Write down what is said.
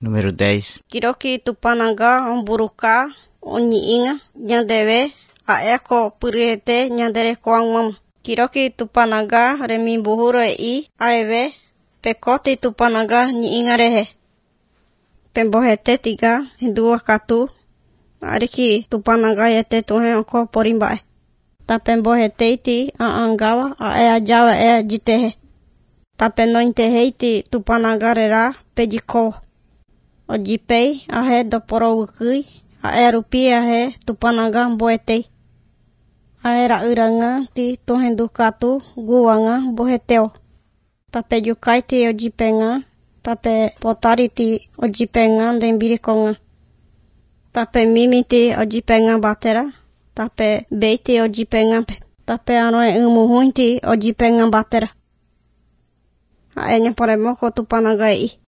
Número 10. Kiroki Tupanaga, Umburuka, Oniinga, Nyandeve, Aeko Puriete, Nyandere Koangmam. Kiroki Tupanaga, Remimbuhuro e Aeve, Pecote Tupanaga, Niingarehe. Pembohete tiga, Hindua Katu, Ariki Tupanaga yete tuhe oko porimbae. Tapembohete iti Aangawa, Aeajawa jitehe. Tapenointeheiti Tupanagarera, Pediko. Ojipei, ahe doporowukui, aerupi ahe Tupanaga mboetei. Aera uranga ti tuhendukatu guanga boheteo. Tape yukai ti ojipenga, tape potari ti ojipenga dembirikonga. Tape mimi ti ojipenga batera, tape bei ti ojipenga, tape anoe umuhui ti ojipenga batera. Aenya poremoko Tupanaga i.